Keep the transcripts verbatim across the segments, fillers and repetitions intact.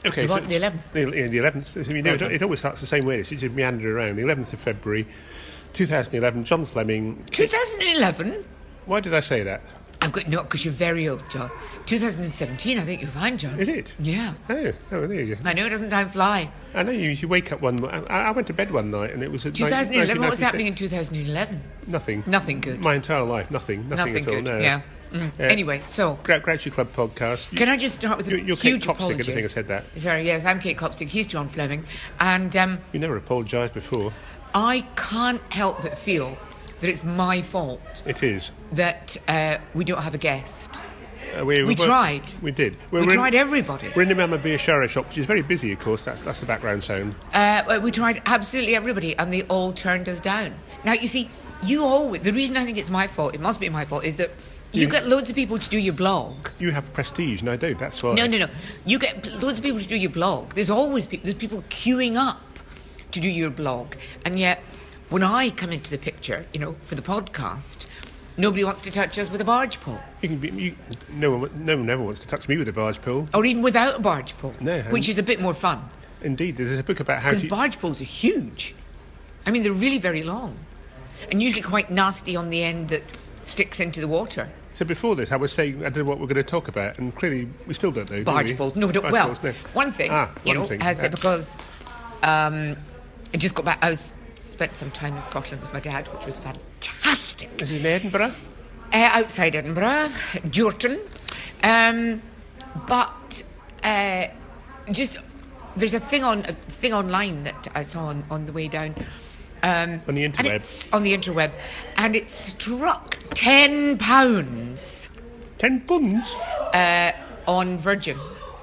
Okay, the, so what, the eleventh. The, yeah, the eleventh. I mean, Well it, done. it always starts the same way. It's just meander around. The eleventh of February, two thousand eleven. John Fleming. twenty eleven? Why did I say that? I've got no, because you're very old, John. twenty seventeen, I think you're fine, John. Is it? Yeah. Oh, oh, there you go. I know, doesn't time fly? I know you. You wake up one. I, I went to bed one night and it was at twenty eleven. What was nineteen ninety-six. happening in two thousand eleven? Nothing. Nothing good. My entire life, nothing. Nothing, Nothing at all. good. No. Yeah. Mm. Yeah. Anyway, so Gra- Grouchy Club podcast. You, can I just start with a you're, you're Kate huge Copstick, apology? I think I said that. Sorry, yes, I'm Kate Copstick. He's John Fleming, and um, You never apologised before. I can't help but feel that it's my fault It is. that uh, we don't have a guest. Uh, we We were- tried. We did. We're, We we're tried in, everybody. We're in the Mama Beer Shara shop, which is very busy, of course. That's that's the background sound. Uh, well, we tried absolutely everybody, and they all turned us down. Now, you see, you always... The reason I think it's my fault, it must be my fault, is that you, You- get loads of people to do your blog. You have prestige, and I don't. That's why. No, no, no. You get p- loads of people to do your blog. There's always people... There's people queuing up to do your blog. And yet, when I come into the picture, you know, for the podcast, nobody wants to touch us with a barge pole. You can be, you, no one, no one ever wants to touch me with a barge pole. Or even without a barge pole. No, Which is a bit more fun. Indeed, there's a book about how Because to. barge poles are huge. I mean, they're really very long. And usually quite nasty on the end that sticks into the water. So before this, I was saying I don't know what we're going to talk about, and clearly we still don't know. do Barge we? poles. No, we don't. Barge Well, poles, no. one thing, Ah, you one know, thing. as Ah. because um, I just got back. I was spent some time in Scotland with my dad, which was fantastic. Is it in Edinburgh? Uh, outside Edinburgh, Jorton. Um, but uh, just there's a thing on a thing online that I saw on, on the way down. Um, On the and interweb. it's on the interweb, and it struck ten pounds Ten pounds. uh, on Virgin,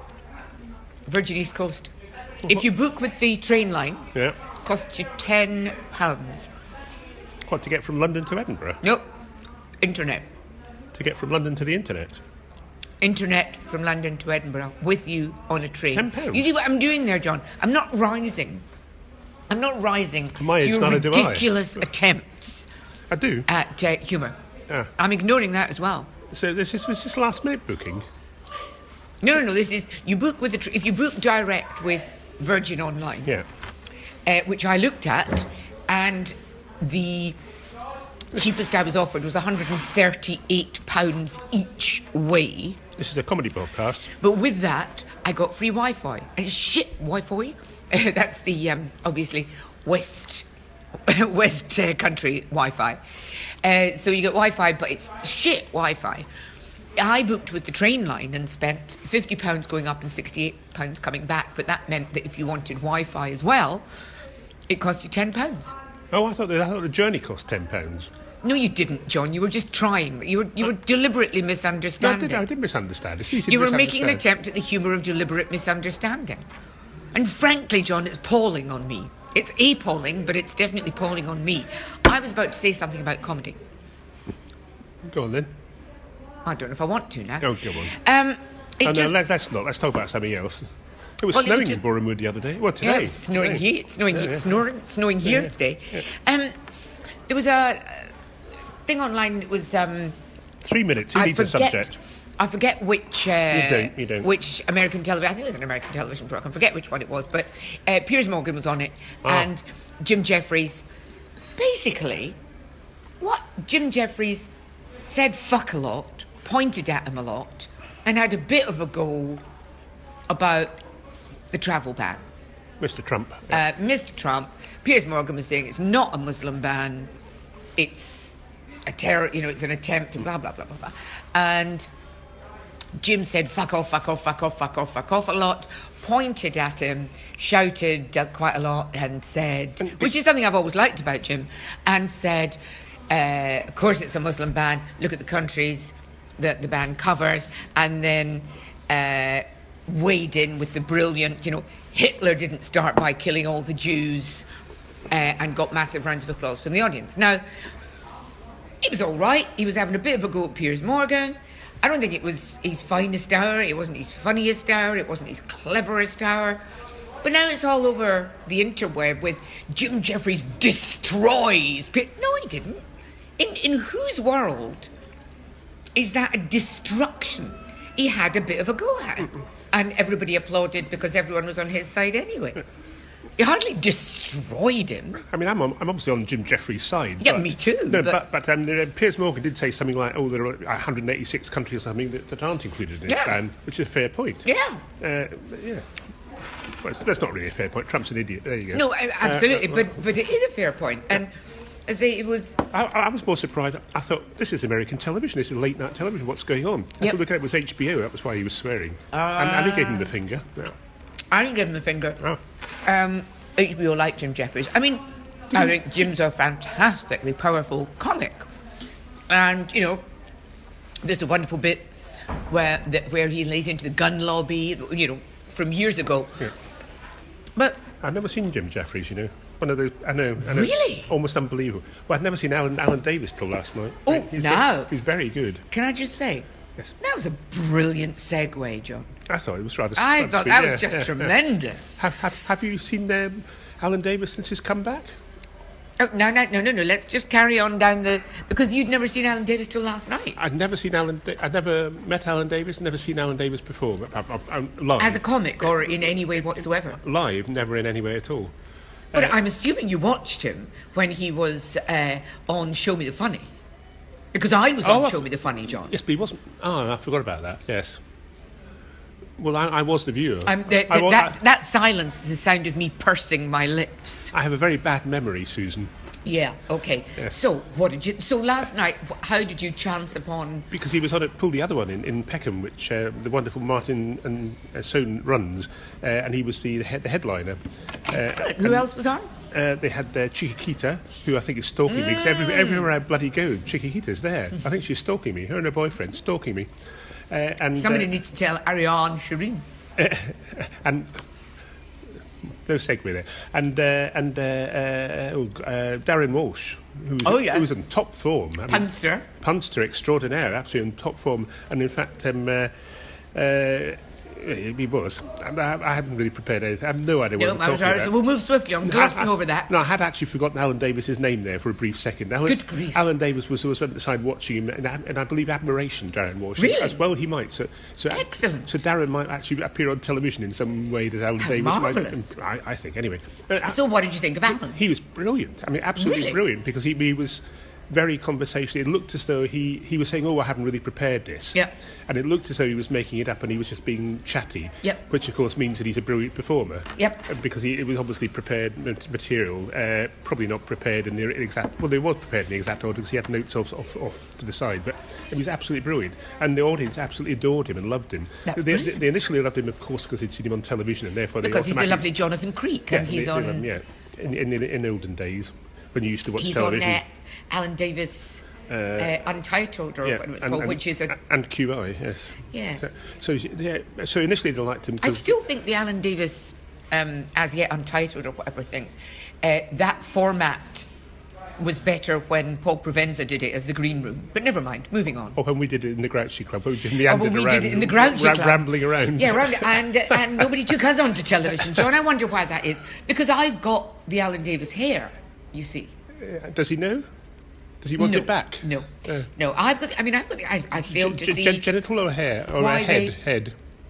Virgin East Coast. If you book with the train line, Yeah. costs you ten pounds. What, to get from London to Edinburgh? Nope, internet. To get from London to the internet? Internet from London to Edinburgh with you on a train. ten pounds? You see what I'm doing there, John? I'm not rising. I'm not rising My to age, your neither do I. ridiculous attempts I do. at uh, humour. Ah. I'm ignoring that as well. So this is was this last minute booking? No, no, no. This is you book with the tr- if you book direct with Virgin Online, Yeah. uh, which I looked at, and the cheapest I was offered was one hundred thirty-eight pounds each way. This is a comedy podcast. But with that, I got free Wi-Fi. And it's shit Wi-Fi. That's the, um, obviously, West West uh, country Wi-Fi. Uh, so you get Wi-Fi, but it's shit Wi-Fi. I booked with the train line and spent fifty pounds going up and sixty-eight pounds coming back. But that meant that if you wanted Wi-Fi as well, it cost you ten pounds. Oh, I thought the, I thought the journey cost ten pounds. No, you didn't, John. You were just trying. You were you were deliberately No, I misunderstanding. did, I did misunderstand. It's easy to You were making an misunderstand. attempt at the humour of deliberate misunderstanding. And frankly, John, it's palling on me. It's appalling, but it's definitely palling on me. I was about to say something about comedy. Go on then. I don't know if I want to now. Oh, go on. Um, it Oh, no, just, let, let's not. Let's talk about something else. It was Well, it snowing was in just- Boreham Wood the other day. Well, today. yeah, it's snowing Today. here. It's snowing Yeah, here. yeah. Snowing, snowing here yeah, today. yeah. Um, there was a thing online. It was. Um, Three minutes. You I need the forget. subject. I forget which. Uh, You don't, you don't. Which American television? I think it was an American television program. I forget which one it was, but uh, Piers Morgan was on it, Ah. and Jim Jeffries. Basically, what Jim Jeffries said fuck a lot, pointed at him a lot, and had a bit of a go about the travel ban. Mister Trump. Uh, Mister Trump, Piers Morgan was saying it's not a Muslim ban, it's a terror, you know, it's an attempt to blah, blah, blah, blah, blah. And Jim said fuck off, fuck off, fuck off, fuck off, fuck off a lot, pointed at him, shouted uh, quite a lot, and said, which is something I've always liked about Jim, and said, uh, of course it's a Muslim ban, look at the countries that the ban covers, and then uh, weighed in with the brilliant, you know, Hitler didn't start by killing all the Jews, uh, and got massive rounds of applause from the audience. Now, he was all right. He was having a bit of a go at Piers Morgan. I don't think it was his finest hour. It wasn't his funniest hour. It wasn't his cleverest hour. But now it's all over the interweb with Jim Jeffries destroys Piers. No, he didn't. In in whose world is that a destruction? He had a bit of a go at him. And everybody applauded because everyone was on his side anyway. He hardly destroyed him. I mean, I'm on, I'm obviously on Jim Jeffries' side. Yeah, but, me too. No, but but, but um, uh, Piers Morgan did say something like, "Oh, there are one hundred eighty-six countries or something that, that aren't included in this Yeah. ban," which is a fair point. yeah. Uh, yeah. Well, that's not really a fair point. Trump's an idiot. There you go. No, I- absolutely. Uh, uh, but but it is a fair point. And as I say, it was. I, I was more surprised. I thought, this is American television. This is late night television. What's going on? I Yep. thought, look, it was H B O. That was why he was swearing. Uh, and, and he gave him the finger. Yeah. I didn't give him the finger. Oh. Um, H B O liked Jim Jeffries. I mean, I think Jim's a fantastically powerful comic. And, you know, there's a wonderful bit where the, where he lays into the gun lobby, you know, from years ago. Yeah. But I've never seen Jim Jeffries, you know. One of those, I know. I know Really? Almost unbelievable. Well, I'd never seen Alan, Alan Davis till last night. Oh, he's no. Very, he's very good. can I just say, Yes. that was a brilliant segue, John. I thought it was rather... I rather thought sweet. that Yeah, was just yeah, yeah. tremendous. Have, have, have you seen um, Alan Davis since his comeback? Oh, no, no, no, no, no. Let's just carry on down the... Because you'd never seen Alan Davis till last night. I'd never seen Alan... Da- I'd never met Alan Davis, never seen Alan Davis perform. I, I, I, live. As a comic or in any way whatsoever. Live, never in any way at all. But Uh, I'm assuming you watched him when he was uh, on Show Me the Funny. Because I was Oh, on I- Show Me the Funny, John. Yes, but he wasn't... Oh, I forgot about that, yes. Well, I, I was the viewer. Um, the, I, the, wa- that, I, that silence is the sound of me pursing my lips. I have a very bad memory, Susan, Yeah, okay. Yes. So, what did you... So, last night, wh- how did you chance upon... because he was on it, pulled the other one in, in Peckham, which uh, the wonderful Martin and uh, Sohn runs, uh, and he was the, the, head, the headliner. Uh, Who and, else was on? Uh, they had uh, Chiquita, who I think is stalking me, because every, everywhere I bloody go, Chiquita's there. I think she's stalking me, her and her boyfriend stalking me. Uh, and Somebody uh, needs to tell Ariane Shireen. and no segue there. And uh, and uh, uh, oh, uh, Darren Walsh, who was, Oh, yeah. who was in top form. I mean, Punster. punster extraordinaire, absolutely in top form. And in fact, um, uh, uh, he was. And I, I hadn't really prepared anything. I have no idea what No, I'm I was talking right, about. so we'll move swiftly on, glossing I- I- over that. No, I had actually forgotten Alan Davis's name there for a brief second. Alan, Good grief. Alan Davis was, was at the side watching him, and, and I believe admiration, Darren Walsh. Really? As well he might. So, so Excellent. So Darren might actually appear on television in some way that Alan How Davis marvellous. might. I, I think, anyway. Uh, So, what did you think of Alan? he was brilliant. I mean, absolutely Really? brilliant, because he, he was very conversational. It looked as though he, he was saying, oh, I haven't really prepared this. Yep. And it looked as though he was making it up and he was just being chatty. Yep. Which, of course, means that he's a brilliant performer. Yep. Uh, Because he, it was obviously prepared mat- material, uh, probably not prepared in the exact... Well, they was prepared in the exact order because he had notes off, off, off to the side, but it was absolutely brilliant. And the audience absolutely adored him and loved him. That's they, brilliant. they initially loved him, of course, because they'd seen him on television, and therefore they Because he's the automatically- lovely Jonathan Creek, and Yeah, he's they- on... they loved him, yeah, in, in, in, in olden days, when you used to watch He's television. on uh, Alan Davis uh, Untitled, or Yeah, whatever it's and- called, and- which is a... and Q I, yes. Yes. So, yeah, so initially they liked him. I 'cause- still think the Alan Davis, um, as yet Untitled or whatever thing, uh, that format was better when Paul Provenza did it as the Green Room. But never mind, moving on. or when we did it in the Grouchy Club, when we just Oh, meandered when we around, did it in the Grouchy ra- Club. rambling around. Yeah, right, and, uh, and nobody took us onto television, John. I wonder why that is. Because I've got the Alan Davis hair, you see. Uh, Does he know? Does he want no, it back? No, Uh, no. I've got. I mean, I've got. I, I failed to Gen- see. gen- genital or hair? Or why a head? they- Head.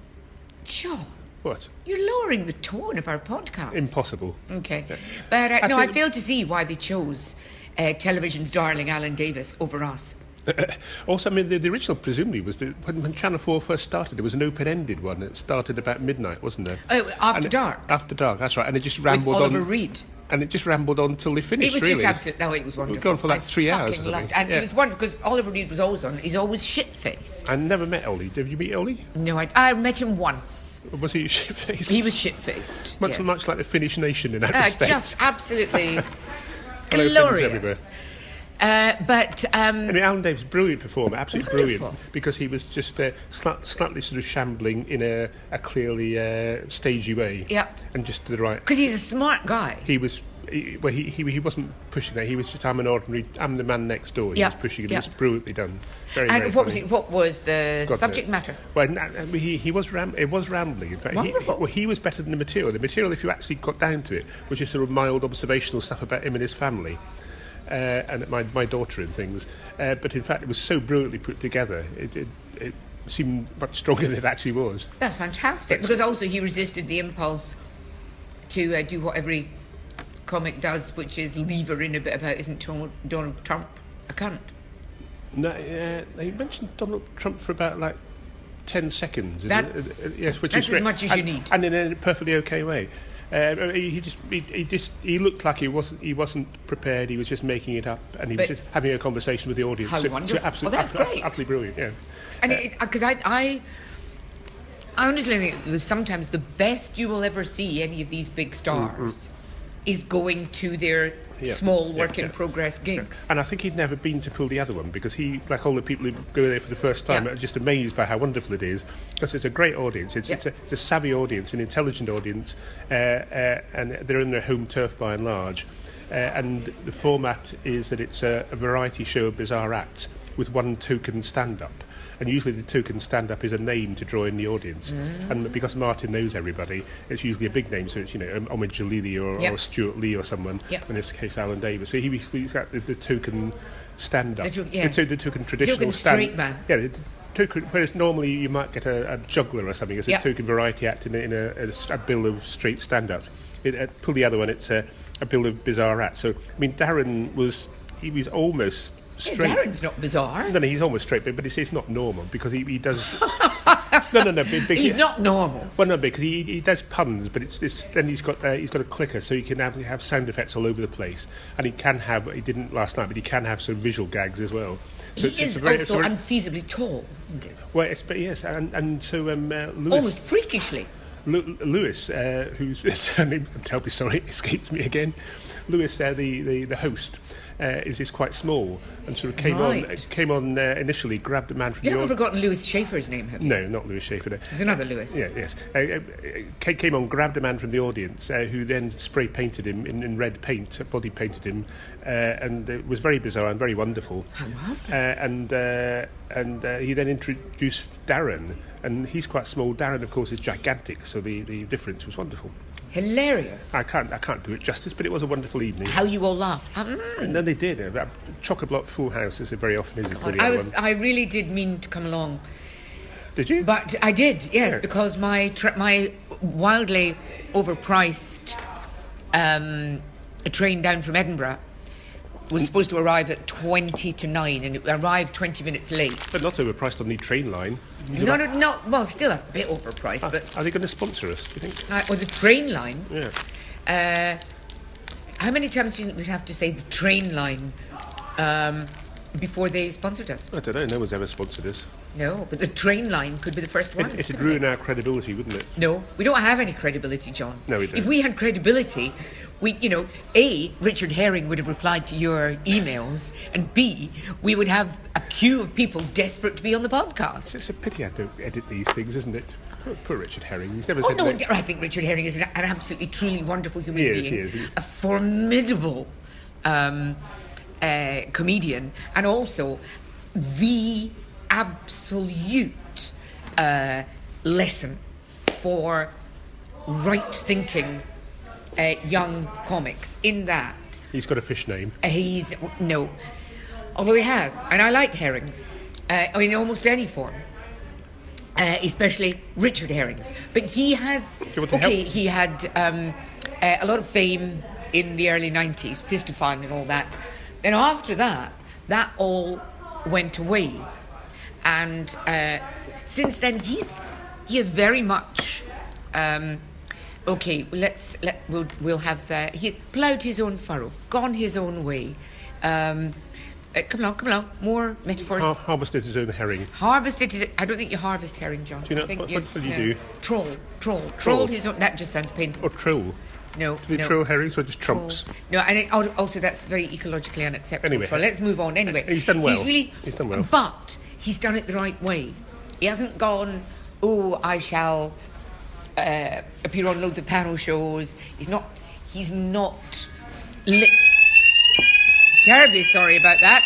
John, What? you're lowering the tone of our podcast. Impossible. Okay, but uh, no, Actually- I failed to see why they chose uh, television's darling Alan Davis over us. Also, I mean, the, the original presumably was that when, when Channel four first started, there was an open-ended one. It started about midnight, wasn't there? Oh, After And it- Dark After Dark, that's right. And it just with rambled Oliver on. Reed. And it just rambled on till they finished. It was really. just absolute. No, it was wonderful. gone for like I three hours or fucking something. loved it. And Yeah. it was wonderful because Oliver Reed was always on. He's always shit-faced. I never met Ollie. Did you meet Ollie? No, I, I met him once. Or was he shit-faced? He was shit-faced. much, yes. much like the Finnish nation in that Uh, respect. just absolutely Hello, Finns everywhere. glorious. Uh, but um, I mean, Alan Davis, brilliant performer, absolutely Wonderful. brilliant, because he was just uh, slight, slightly sort of shambling in a, a clearly uh, stagey way, Yeah. and just to the right. because he's a smart guy. He was, he, well, he, he he wasn't pushing that. He was just, I'm an ordinary, I'm the man next door. He Yeah, was pushing it. yeah. It was brilliantly done. Very, And very what was funny. it? What was the God subject knows. matter? Well, n- n- he, he was ram- it was rambling. In fact, he, Wonderful. well, he was better than the material. The material, if you actually got down to it, was just sort of mild observational stuff about him and his family. Uh, and my my daughter and things, uh, but in fact it was so brilliantly put together. It, it, it seemed much stronger than it actually was. That's fantastic, because also he resisted the impulse to uh, do what every comic does, which is lever in a bit about, isn't Donald, Donald Trump a cunt? No, uh, they mentioned Donald Trump for about like ten seconds. That's, yes, which that's is as much as and, you need, and in a perfectly okay way. Uh, he, he just, he, he just, he looked like he wasn't, he wasn't prepared. He was just making it up, and he but was just having a conversation with the audience. How so, wonderful! So absolutely, well, that's absolutely, great. Absolutely brilliant. Yeah. And because uh, I, I, I honestly think it was sometimes the best you will ever see any of these big stars mm-hmm. is going to their yeah. small work yeah, in yeah. progress gigs. Yeah. And I think he'd never been to pull the other one, because he, like all the people who go there for the first time, yeah. are just amazed by how wonderful it is. Because it's a great audience. It's, yeah. it's, a, it's a savvy audience, an intelligent audience, uh, uh, and they're in their home turf by and large. Uh, and the format is that it's a, a variety show of bizarre acts with one token stand-up. And usually the token stand-up is a name to draw in the audience. Mm. And because Martin knows everybody, it's usually a big name, so it's, you know, Omid Jalili or, yep. or Stuart Lee or someone, yep. in this case Alan Davis. So he he's got the, the token stand-up. The, to- yeah. the, the token traditional token stand- straight man. Yeah, the token, whereas normally you might get a, a juggler or something as a yep. token variety act in a, in a, a, a bill of straight stand-ups. It, uh, pull the other one, it's a, a bill of bizarre acts. So, I mean, Darren was, he was almost... straight. Yeah, Darren's not bizarre. No, no, he's almost straight, but, but it's, it's not normal, because he, he does... no, no, no. But, but he's he, not normal. Well, no, because he, he does puns, but it's this. Then he's got uh, he's got a clicker, so he can have, have sound effects all over the place, and he can have. He didn't last night, but he can have some visual gags as well. So he it's, is it's very, also very, unfeasibly tall, isn't he? Well, it's, but yes, and, and so um, uh, Lewis, almost freakishly. Lu- Lewis, uh, whose surname, I'm terribly sorry, escapes me again. Lewis, uh, the, the the host. Uh, is is quite small, and sort of came right. on uh, came on uh, initially, grabbed the man from you the... You haven't forgotten Lewis Schaefer's name, have you? No, not Lewis Schaefer. No. There's another Lewis. Yeah, yes. Uh, uh, came on, grabbed a man from the audience, uh, who then spray painted him in, in red paint, body painted him, uh, and it was very bizarre and very wonderful. How marvellous. Uh, and uh, and uh, he then introduced Darren, and he's quite small. Darren, of course, is gigantic, so the, the difference was wonderful. Hilarious. I can't I can't do it justice, but it was a wonderful evening. How you all laughed. Mm. And then they did. Uh, chock-a-block full house, as it very often is. God, I was. One. I really did mean to come along. Did you? But I did, yes, yeah. because my tra- my wildly overpriced um, train down from Edinburgh was supposed to arrive at twenty to nine, and it arrived twenty minutes late. But not overpriced on the train line. No, no, no. Well, still a bit overpriced, uh, but... Are they going to sponsor us, do you think? Uh, or the train line. Yeah. Uh, how many times do you think we'd have to say the train line um, before they sponsored us? I don't know. No one's ever sponsored us. No, but the train line could be the first one. It, it'd ruin our credibility, wouldn't it? No, we don't have any credibility, John. No, we don't. If we had credibility, we, you know, A, Richard Herring would have replied to your emails, and B, we would have a queue of people desperate to be on the podcast. It's a pity I don't edit these things, isn't it? Poor, poor Richard Herring. He's never oh, said no, that. I think Richard Herring is an, an absolutely, truly wonderful human he is, being. He is, he is. A formidable um, uh, comedian, and also the absolute uh, lesson for right-thinking uh, young comics, in that... He's got a fish name. Uh, he's... No. Although he has. And I like Herrings. Uh, in almost any form. Uh, especially Richard Herrings. But he has... Okay, help? he had um, uh, a lot of fame in the early nineties, Fistifine and all that. Then after that, that all went away. And uh, since then, he's he is very much um, okay. Well, let's let we'll we'll have uh, he's ploughed his own furrow, gone his own way. Um, uh, come along, come along. More metaphors. Har- harvested his own herring. Harvested his. I don't think you harvest herring, John. Do you know I think what, you, what do you no. do? Troll, troll, Troll. troll his own. That just sounds painful. Or troll. No, Do they no. troll herrings or just Troll. trumps? No, and it, also that's very ecologically unacceptable. Anyway. So let's move on. Anyway, He's done well. He's, really, He's done well. But he's done it the right way. He hasn't gone, oh, I shall uh, appear on loads of panel shows. He's not. He's not. Li- Terribly sorry about that.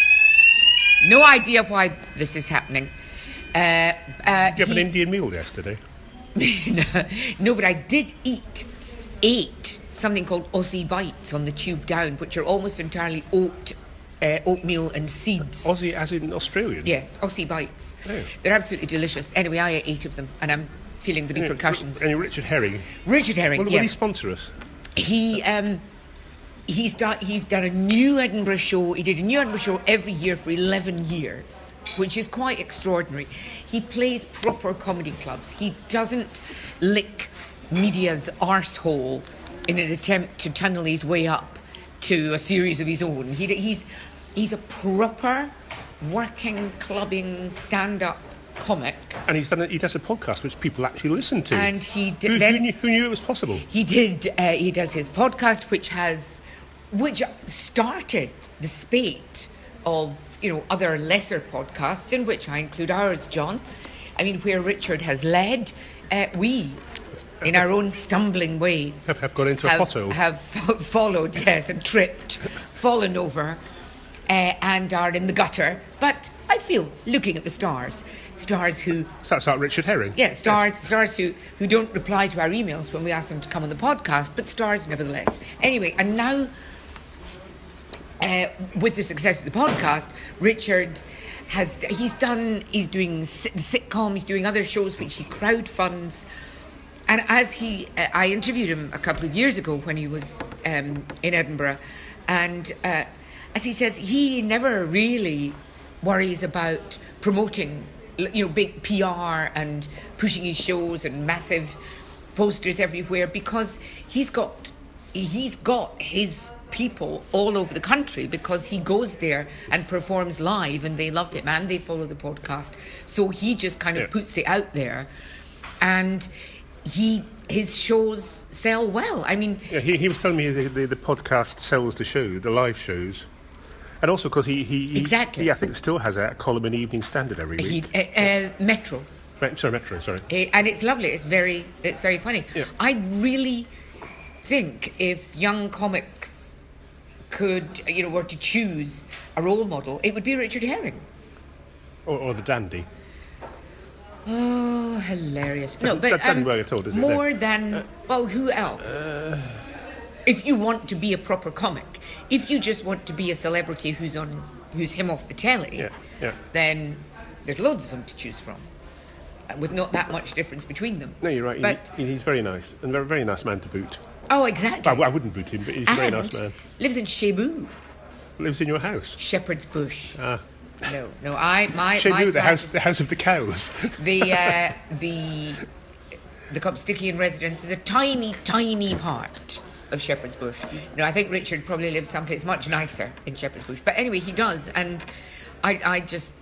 No idea why this is happening. Uh, uh, Did you have he- an Indian meal yesterday? no, no, but I did eat, ate something called Aussie Bites on the tube down, which are almost entirely oat uh, oatmeal and seeds. Aussie as in Australian? Yes, Aussie Bites. Oh. They're absolutely delicious. Anyway, I ate eight of them, and I'm feeling the repercussions. And Richard Herring. Richard Herring, Will, will yes. he sponsor us? He um, he's done he's done a new Edinburgh show. He did a new Edinburgh show every year for eleven years, which is quite extraordinary. He plays proper comedy clubs. He doesn't lick media's arsehole in an attempt to tunnel his way up to a series of his own. He, he's he's a proper working clubbing stand-up comic. And he's done a, he does a podcast which people actually listen to. And he did who, then who, knew, who knew it was possible? He did. Uh, he does his podcast, which has, which started the spate of you know other lesser podcasts, in which I include ours, John. I mean, where Richard has led, uh, we, in our own stumbling way, have, have gone into have, a pothole. Have followed, yes, and tripped, fallen over, uh, and are in the gutter. But I feel, looking at the stars, stars who... So that's like Richard Herring? Yeah, stars yes. stars who, who don't reply to our emails when we ask them to come on the podcast, but stars nevertheless. Anyway, and now, uh, with the success of the podcast, Richard has... He's done... He's doing the sitcom, he's doing other shows which he crowdfunds. And as he... Uh, I interviewed him a couple of years ago when he was um, in Edinburgh, and uh, as he says, he never really worries about promoting, you know, big P R and pushing his shows and massive posters everywhere, because he's got he's got his people all over the country, because he goes there and performs live and they love him and they follow the podcast. So he just kind of yeah. puts it out there, and he his shows sell well. I mean, yeah, he, he was telling me the, the, the podcast sells the show, the live shows. And also because he, he, he, exactly. he, I think, still has a column in Evening Standard every week. He, uh, uh, Metro. Sorry, Metro, sorry. Uh, and it's lovely. It's very it's very funny. Yeah. I really think if young comics could, you know, were to choose a role model, it would be Richard Herring. Or, or the Dandy. Oh, hilarious. That, no, but that doesn't um, work at all, does it? more no. than... Uh, well, who else? Uh, if you want to be a proper comic, if you just want to be a celebrity who's on, who's him off the telly, yeah, yeah. then there's loads of them to choose from, with not that much difference between them. No, you're right. But he, he's very nice, and a very, very nice man to boot. Oh, exactly. Well, I wouldn't boot him, but he's a very and nice man. Lives in Cebu. Lives in your house? Shepherd's Bush. Ah. No, no, I my Cebu, my the house, the house of the cows. The uh, the the Cobstickian residence is a tiny, tiny part of Shepherd's Bush. No, I think Richard probably lives someplace much nicer in Shepherd's Bush. But anyway, he does, and I, I just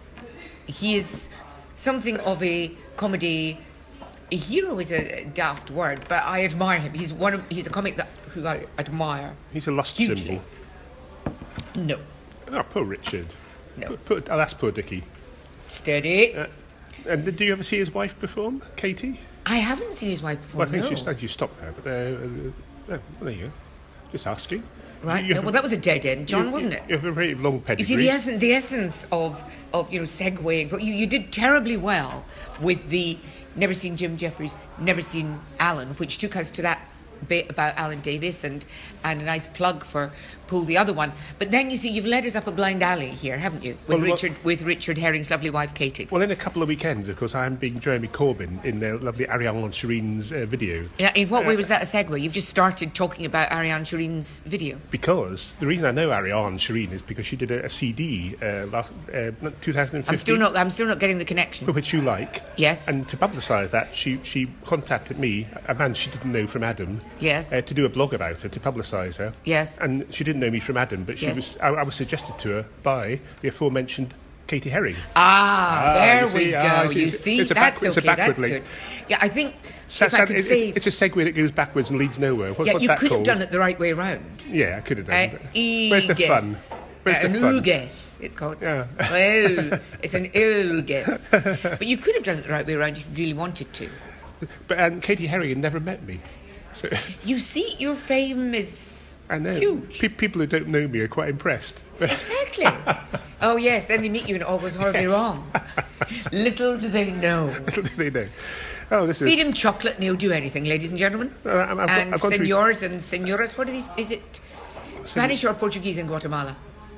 he is something of a comedy. A hero is a daft word, but I admire him. He's one of he's a comic that who I admire. He's a lust hugely. symbol. No. Oh, poor Richard. No. Poor, poor, oh, that's poor Dickie. Steady. Uh, and did you ever see his wife perform, Katie? I haven't seen his wife perform. Well, I think no. she's, I think she stopped there, but uh, uh, oh, well, there you go. Just asking. Right. You No, well, that was a dead end, John, you, wasn't it? You have a very long pedigree. You see, the essence, the essence of, of you know, segueing. You, you did terribly well with the never seen Jim Jeffries, never seen Alan, which took us to that bit about Alan Davis, and, and a nice plug for Pull the Other One. But then, you see, you've led us up a blind alley here, haven't you? With well, Richard well, with Richard Herring's lovely wife, Katie. Well, in a couple of weekends, of course, I'm being Jeremy Corbyn in the lovely Ariane Shireen's uh, video. Yeah, in what uh, way was that a segue? You've just started talking about Ariane Shireen's video. Because the reason I know Ariane Shireen is because she did a, a C D uh, last uh, twenty fifteen. I'm still not. I'm still not getting the connection. Which you like. Yes. And to publicise that, she she contacted me, a man she didn't know from Adam. Yes. Uh, to do a blog about her, to publicise her. Yes. And she didn't know me from Adam, but she yes. was. I, I was suggested to her by the aforementioned Katie Herring. Ah, ah there see, we go. Ah, you it's, see, it's a that's back, it's okay. a backward That's link. good. Yeah, I think So, if so I could it, say, it's, it's a segue that goes backwards and leads nowhere. What, yeah, what's you that could called? have done it the right way round. Yeah, I could have done. Uh, Where's the fun? Where's uh, the an fun? ooguess, it's called. Yeah. Well, it's an ooguess. But you could have done it the right way around if you really wanted to. But um, Katie Herring had never met me. So you see, your fame is I know. huge. Pe- people who don't know me are quite impressed. Exactly. Oh, yes, then they meet you and it all goes horribly Yes. wrong. Little do they know. Little do they know. Oh, this Feed is... him chocolate and he'll do anything, ladies and gentlemen. Uh, I've got- and I've gone through- senors and senoras. What are these? Is it Spanish or Portuguese in Guatemala?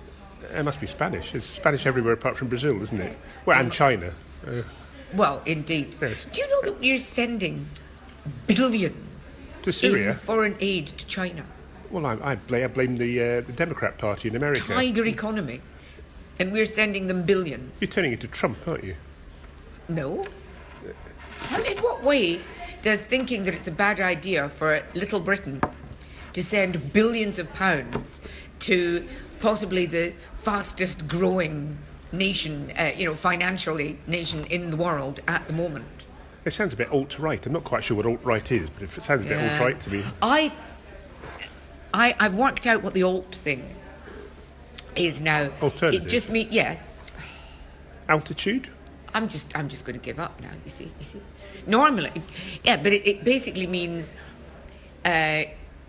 It must be Spanish. It's Spanish everywhere apart from Brazil, isn't it? Well, and China. Uh, Well, indeed. Yes. Do you know that we're sending billions to Syria. in foreign aid to China? Well, I, I, blame, I blame the, uh, the Democrat Party in America. Tiger economy. And we're sending them billions. You're turning into Trump, aren't you? No. How, in what way does thinking that it's a bad idea for Little Britain to send billions of pounds to possibly the fastest growing nation, uh, you know, financially nation in the world at the moment? It sounds a bit alt-right. I'm not quite sure what alt-right is, but it sounds a bit Yeah. alt-right to me. I, I, I've worked out what the alt thing is now. Alternative? It just means, yes. Altitude? I'm just, I'm just going to give up now. You see, you see. Normally, yeah, but it, it basically means uh,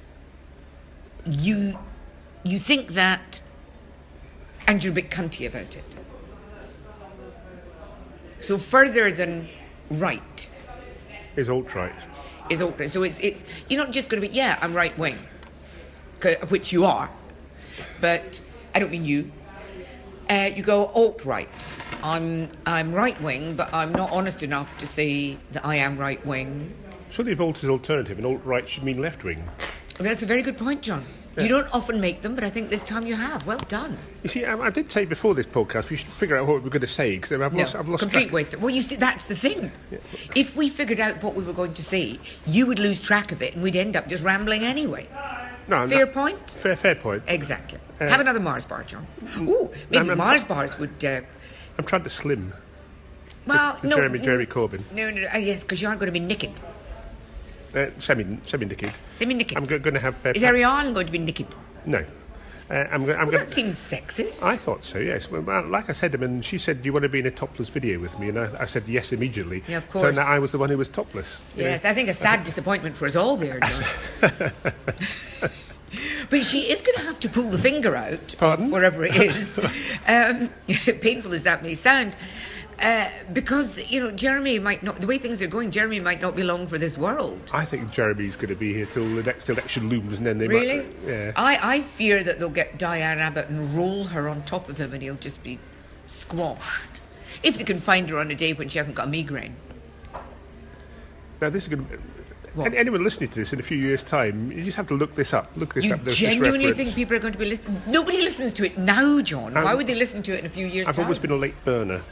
you, you think that, and you're a bit cunty about it. So further than right Is alt-right. is alt. So it's, it's you're not just going to be, yeah, I'm right wing, which you are, but I don't mean you. Uh, you go alt right. I'm I'm right wing, but I'm not honest enough to say that I am right wing. Surely if alt is alternative and alt-right should mean left-wing. That's a very good point, John. Yeah. You don't often make them, but I think this time you have. Well done. You see, I, I did say before this podcast we should figure out what we were going to say, because I've No, lost, I've lost complete track. waste. Well, you see, that's the thing. If we figured out what we were going to say, you would lose track of it, and we'd end up just rambling anyway. No, Fair no, point? Fair, fair point. Exactly. Uh, Have another Mars bar, John. Ooh, maybe I'm- I'm- Mars bars would... Uh, I'm trying to slim. well, for no. Jeremy- Jeremy Corbyn. No, no, no. Uh, yes, because you aren't going to be naked. Uh, semi, semi-naked. Semi-naked. I'm go- going to have... Uh, Is Ariane going to be naked? No. Uh, I'm, go- I'm Well, going that seems sexist. I thought so, yes. Well, well, like I said, I mean, she said, do you want to be in a topless video with me? And I, I said yes immediately. Yeah, of Turned course. out I was the one who was topless. you Yes, know. I think a sad disappointment for us all there, John. But she is going to have to pull the finger out, Pardon? wherever it is, um, painful as that may sound, uh, because, you know, Jeremy might not, the way things are going, Jeremy might not be long for this world. I think Jeremy's going to be here till the next election looms, and then they Really? might... Yeah. I, I fear that they'll get Diane Abbott and roll her on top of him and he'll just be squashed. If they can find her on a day when she hasn't got a migraine. Now, this is going to... What? And anyone listening to this in a few years' time, you just have to look this up. Look this You up. There's genuinely this think reference. people are going to be listening? Nobody listens to it now, John. Why Um, would they listen to it in a few years' I've time? always been a late burner.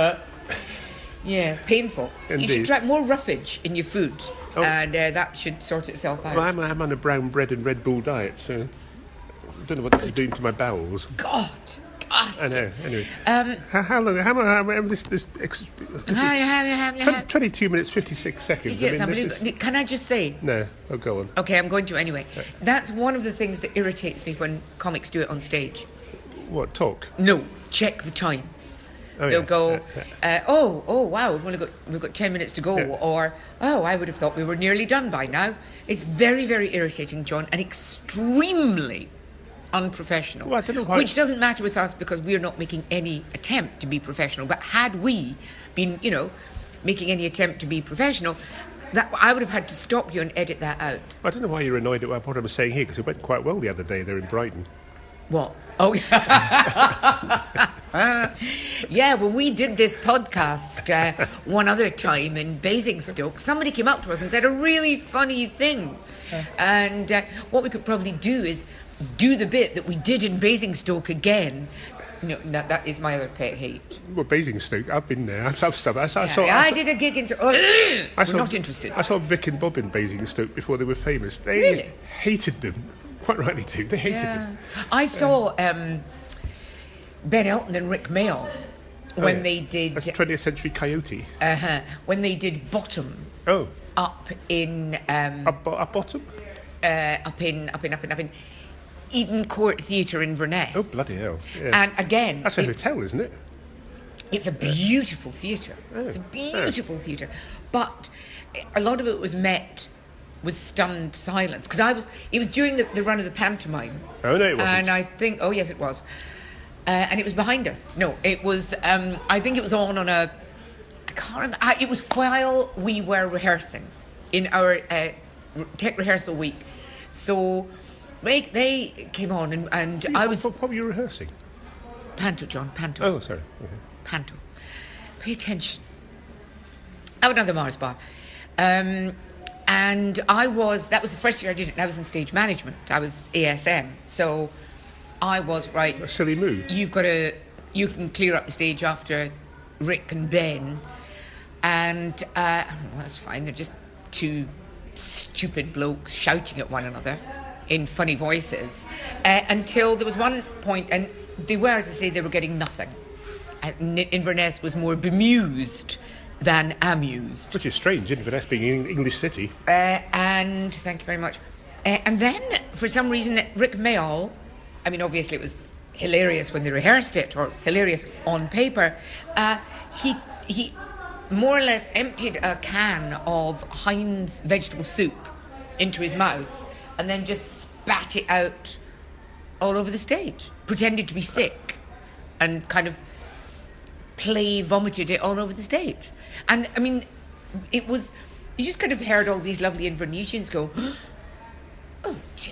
Yeah, painful. You Indeed. should try more roughage in your food, Oh. and uh, that should sort itself out. Well, I'm, I'm on a brown bread and Red Bull diet, so I don't know what it's doing to my bowels. God, gosh. I know. Anyway, Um, how, how long? How, how, how this this, ex, this Hi, is hi, hi, hi, hi. twenty-two minutes fifty-six seconds. I Yes, mean, this unbelievable. is, Can I just say? no, oh, go on. Okay, I'm going to anyway. That's one of the things that irritates me when comics do it on stage. What talk? No, check the time. Oh, They'll yeah, go, yeah, yeah. uh, oh, oh, wow, we've only got we've got ten minutes to go, Yeah. or oh, I would have thought we were nearly done by now. It's very, very irritating, John, and extremely unprofessional. Well, I don't know why- Which doesn't matter with us because we're not making any attempt to be professional. But had we been, you know, making any attempt to be professional, that I would have had to stop you and edit that out. I don't know why you're annoyed at what I was saying here, because it went quite well the other day there in Brighton. What? Oh, yeah. Yeah, when we did this podcast uh, one other time in Basingstoke, somebody came up to us and said a really funny thing. And uh, what we could probably do is do the bit that we did in Basingstoke again. No, that, that is my other pet hate. Well, Basingstoke, I've been there. I've, I've, I saw, I saw, Yeah, I I saw, did a gig in... Oh, I we're saw- not interested. I saw Vic and Bob in Basingstoke before they were famous. They Really? hated them. Quite rightly too. They hated Yeah. them. I saw um, Ben Elton and Rick Mail Oh, when yeah. they did... That's twentieth Century Coyote. Uh-huh, when they did Bottom Oh, up in... Um, up, up bottom? uh, up in up in up in up in Eden Court Theatre in Inverness. Oh, bloody hell. Yeah. And again, That's a it- hotel, isn't it? it's a beautiful theatre. Oh, It's a beautiful theatre, but a lot of it was met with stunned silence because I was. It was during the, the run of the pantomime. Oh, no, it wasn't. And I think, oh yes, it was. Uh, and it was behind us. No, it was. Um, I think it was on on a. I can't remember. Uh, it was while we were rehearsing in our uh, re- tech rehearsal week. So they, they came on and, and I was. What, what were you rehearsing? Panto, John, Panto. Oh, sorry. Okay. Panto. Pay attention. Out another Mars bar. Um, and I was, that was the first year I did it, and I was in stage management. I was A S M. So I was, right, A silly move. you've got to, you can clear up the stage after Rick and Ben. And, uh, well, that's fine. They're just two stupid blokes shouting at one another in funny voices. Uh, until there was one point, and they were, as I say, they were getting nothing. And Inverness was more bemused than amused. Which is strange, Inverness being an English city. Uh, and thank you very much. Uh, and then, for some reason, Rick Mayall, I mean, obviously it was hilarious when they rehearsed it, or hilarious on paper, uh, he he more or less emptied a can of Heinz vegetable soup into his mouth and then just spat it out all over the stage, pretended to be sick and kind of play vomited it all over the stage. And, I mean, it was... You just kind of heard all these lovely Invernessians go, oh, dear.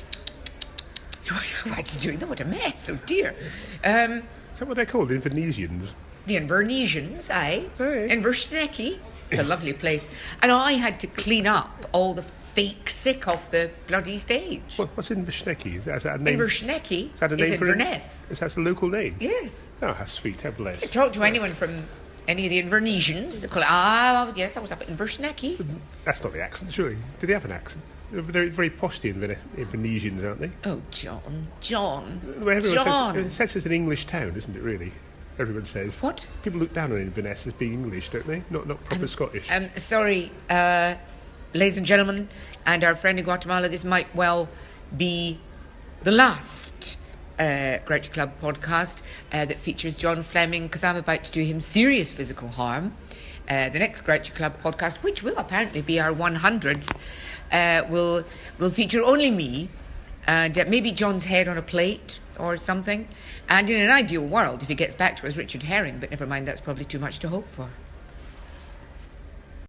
What's he doing? What a mess, oh dear. Um, Is that what they're called, Invernessians? the Invernessians, aye? Aye. Inversnecky. It's a lovely place. And I had to clean up all the fake sick off the bloody stage. What, what's Inversnecky? Is that, is that a name? Inversnecky Is that a is name for Inverness. it? Is that a local name? Yes. Oh, how sweet, how blessed. Talk to anyone from any of the Invernessians. They call it, ah, yes, I was up at Inversnecky. That's not the accent, surely. Do they have an accent? They're very, very poshy Inverne- Invernessians, aren't they? Oh, John, John, Well, everyone John. Says, it says it's an English town, isn't it, really? Everyone says. What? People look down on Inverness as being English, don't they? Not not proper Scottish. Um, sorry, uh, ladies and gentlemen, and our friend in Guatemala, this might well be the last uh, Grouchy Club podcast uh, that features John Fleming, because I'm about to do him serious physical harm. Uh, the next Grouchy Club podcast, which will apparently be our one hundredth, uh, will will feature only me and uh, maybe John's head on a plate or something. And in an ideal world, if he gets back to us, Richard Herring, but never mind, that's probably too much to hope for.